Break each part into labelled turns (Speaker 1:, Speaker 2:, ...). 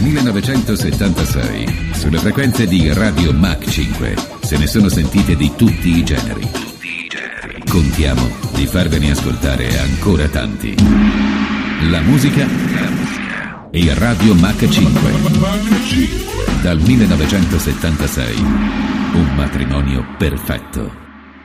Speaker 1: 1976, sulle frequenze di Radio Mach 5, se ne sono sentite di tutti i generi. Contiamo di farvene ascoltare ancora tanti. La musica e Radio Mach 5. Dal 1976, un matrimonio perfetto.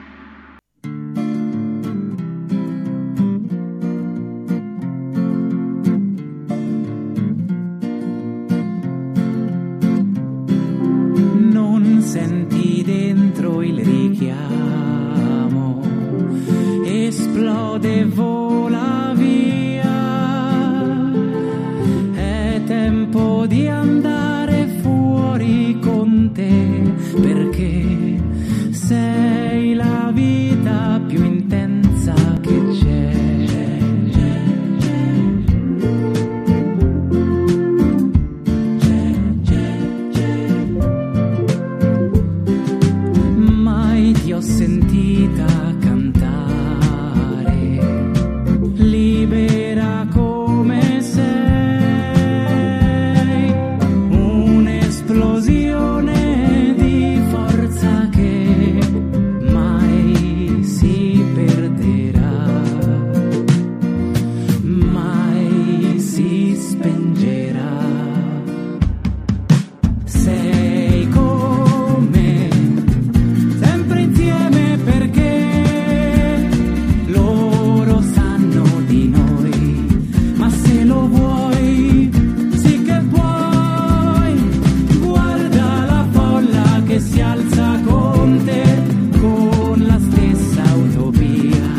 Speaker 2: Senti dentro il richiamo, esplode e vola via, è tempo di andare fuori con te, perché sei la vita più intensa che c'è. Ho sentita cantare, libera come sei, un'esplosione di forza che mai si perderà, mai si spengerà. Sei come sempre insieme, perché loro sanno di noi, ma se lo vuoi, sì che puoi. Guarda la folla che si alza con te, con la stessa utopia.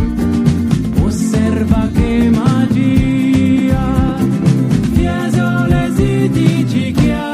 Speaker 2: Osserva che magia, Fiesole City ci chiama.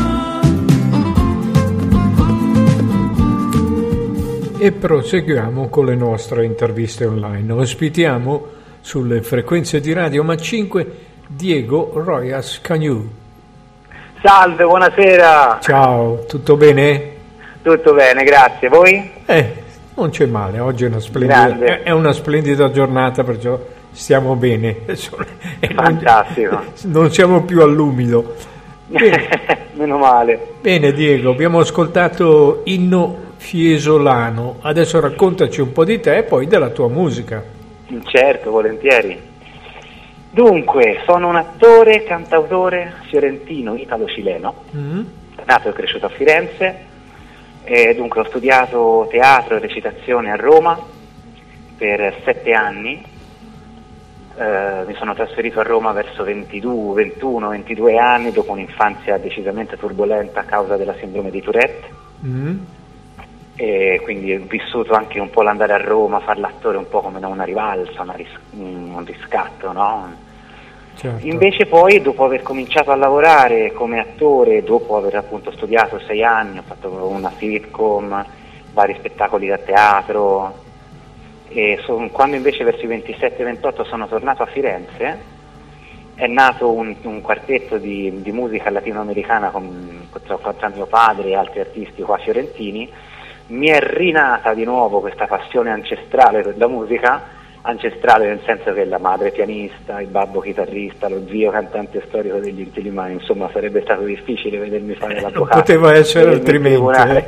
Speaker 3: E proseguiamo con le nostre interviste online. Ospitiamo sulle frequenze di Radio Mach 5 Diego Rojas Cagnou.
Speaker 4: Salve, buonasera.
Speaker 3: Ciao, tutto bene?
Speaker 4: Tutto bene, grazie. Voi?
Speaker 3: Non c'è male, oggi è una splendida giornata, perciò stiamo bene.
Speaker 4: Fantastico.
Speaker 3: Non siamo più all'umido. Bene.
Speaker 4: Meno male.
Speaker 3: Bene Diego, abbiamo ascoltato Inno Fiesolano, adesso raccontaci un po' di te e poi della tua musica.
Speaker 4: Certo, volentieri. Dunque, sono un attore, cantautore fiorentino, italo-cileno, nato e cresciuto a Firenze, e dunque ho studiato teatro e recitazione a Roma per 7 anni, mi sono trasferito a Roma verso 21-22 anni, dopo un'infanzia decisamente turbolenta a causa della sindrome di Tourette. E quindi ho vissuto anche un po' l'andare a Roma, fare l'attore un po' come una rivalsa, un riscatto, no?
Speaker 3: Certo.
Speaker 4: Invece poi, dopo aver cominciato a lavorare come attore, dopo aver appunto studiato 6 anni, ho fatto una sitcom, vari spettacoli da teatro, e quando invece verso i 27-28 sono tornato a Firenze, è nato un quartetto di musica latinoamericana con mio padre e altri artisti qua fiorentini. Mi è rinata di nuovo questa passione ancestrale per la musica, ancestrale nel senso che la madre pianista, il babbo chitarrista, lo zio cantante storico degli Intilimani, insomma sarebbe stato difficile vedermi fare l'avvocato.
Speaker 3: Non poteva essere altrimenti.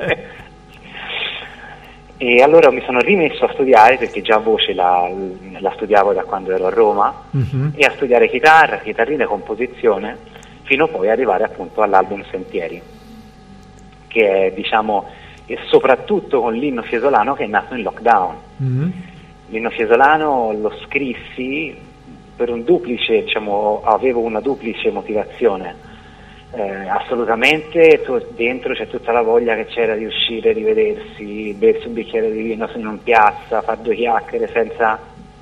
Speaker 4: E allora mi sono rimesso a studiare, perché già voce la studiavo da quando ero a Roma, e a studiare chitarra, chitarrina e composizione, fino poi ad arrivare appunto all'album Sentieri, che è, diciamo, e soprattutto con l'Inno Fiesolano, che è nato in lockdown. L'Inno Fiesolano lo scrissi per un duplice, diciamo, avevo una duplice motivazione. Assolutamente dentro c'è tutta la voglia che c'era di uscire, di vedersi, bersi un bicchiere di vino in piazza, fare 2 chiacchiere senza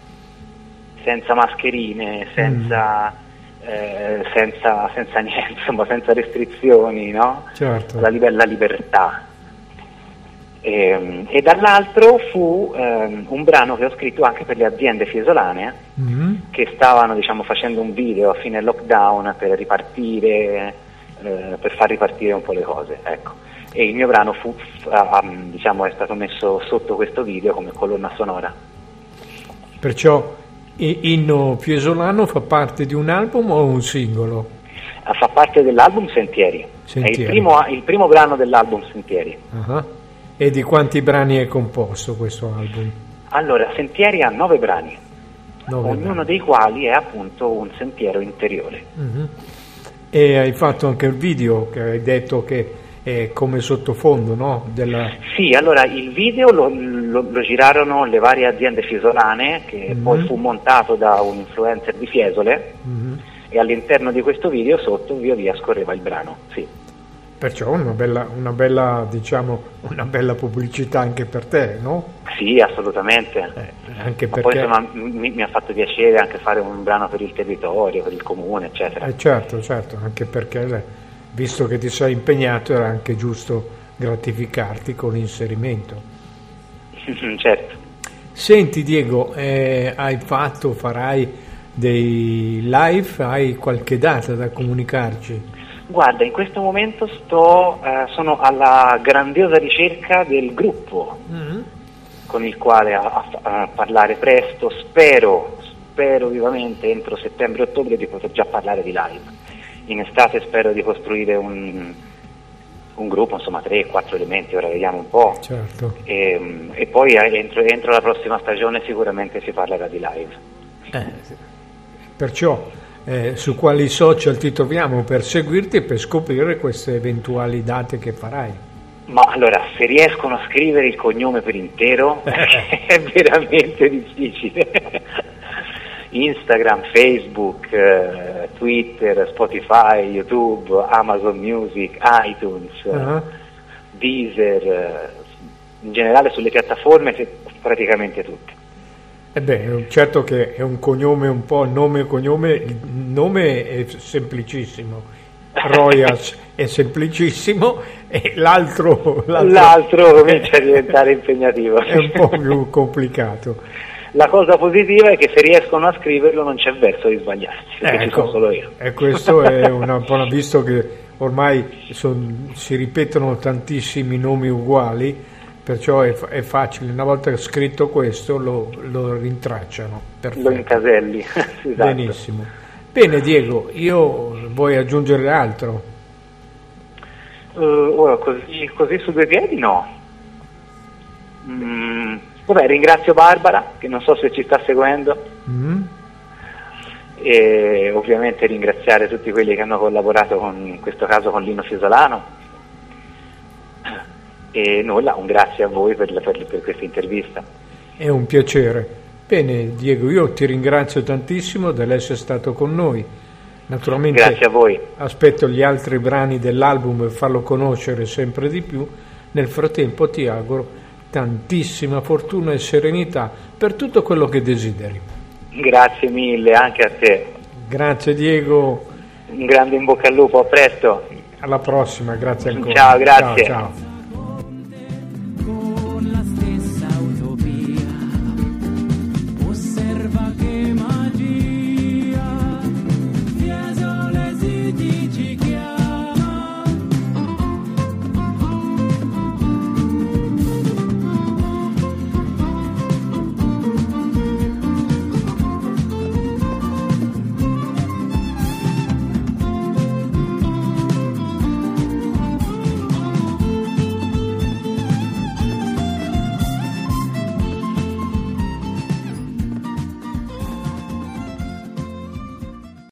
Speaker 4: mascherine, senza niente, insomma, senza restrizioni, no?
Speaker 3: Certo.
Speaker 4: La libertà. E dall'altro fu un brano che ho scritto anche per le aziende fiesolane, che stavano, diciamo, facendo un video a fine lockdown per ripartire, per far ripartire un po' le cose, ecco. E il mio brano diciamo, è stato messo sotto questo video come colonna sonora.
Speaker 3: Perciò Inno Fiesolano fa parte di un album o un singolo?
Speaker 4: Fa parte dell'album Sentieri.
Speaker 3: Sentieri.
Speaker 4: È il primo brano dell'album Sentieri.
Speaker 3: Ah. E di quanti brani è composto questo album?
Speaker 4: Allora, Sentieri ha 9 brani,
Speaker 3: 9
Speaker 4: ognuno
Speaker 3: brani.
Speaker 4: dei quali è appunto un sentiero interiore.
Speaker 3: Mhm. E hai fatto anche il video che hai detto che è come sottofondo, no?
Speaker 4: Sì, allora il video lo girarono le varie aziende fiesolane, che poi fu montato da un influencer di Fiesole, e all'interno di questo video sotto via via scorreva il brano, sì.
Speaker 3: Perciò una bella, diciamo, una bella pubblicità anche per te, no?
Speaker 4: Sì, assolutamente.
Speaker 3: Anche
Speaker 4: Ma
Speaker 3: perché...
Speaker 4: poi insomma mi ha fatto piacere anche fare un brano per il territorio, per il comune, eccetera.
Speaker 3: Certo, anche perché visto che ti sei impegnato era anche giusto gratificarti con l'inserimento.
Speaker 4: Certo.
Speaker 3: Senti Diego, farai dei live, hai qualche data da comunicarci?
Speaker 4: Guarda, in questo momento sono alla grandiosa ricerca del gruppo con il quale a parlare presto, spero vivamente entro settembre-ottobre di poter già parlare di live. In estate spero di costruire un gruppo, insomma 3-4 elementi, ora vediamo un po'.
Speaker 3: Certo.
Speaker 4: E poi entro la prossima stagione sicuramente si parlerà di live.
Speaker 3: Perciò su quali social ti troviamo per seguirti e per scoprire queste eventuali date che farai?
Speaker 4: Ma allora, se riescono a scrivere il cognome per intero è veramente difficile. Instagram, Facebook, Twitter, Spotify, YouTube, Amazon Music, iTunes, Deezer, in generale sulle piattaforme praticamente tutte.
Speaker 3: Certo che è un cognome un po' nome e cognome, il nome è semplicissimo, Rojas è semplicissimo e l'altro
Speaker 4: comincia a diventare impegnativo.
Speaker 3: È un po' più complicato.
Speaker 4: La cosa positiva è che se riescono a scriverlo non c'è verso di sbagliarsi, perché ci sono solo io.
Speaker 3: E questo è visto che ormai si ripetono tantissimi nomi uguali, perciò è facile, una volta scritto questo lo rintracciano. Perfetto.
Speaker 4: Lo incaselli. Esatto.
Speaker 3: Benissimo. Bene Diego, vuoi aggiungere altro?
Speaker 4: Ora, così su due piedi no. Vabbè, ringrazio Barbara, che non so se ci sta seguendo, e ovviamente ringraziare tutti quelli che hanno collaborato in questo caso con Lino Fiesolano. E nulla, un grazie a voi per questa intervista.
Speaker 3: È un piacere. Bene Diego, io ti ringrazio tantissimo dell'essere stato con noi. Naturalmente
Speaker 4: grazie a voi.
Speaker 3: Aspetto gli altri brani dell'album e farlo conoscere sempre di più. Nel frattempo ti auguro tantissima fortuna e serenità per tutto quello che desideri.
Speaker 4: Grazie mille anche a te.
Speaker 3: Grazie Diego.
Speaker 4: Un grande in bocca al lupo, a presto.
Speaker 3: Alla prossima, grazie ancora.
Speaker 4: Ciao, grazie.
Speaker 3: Ciao.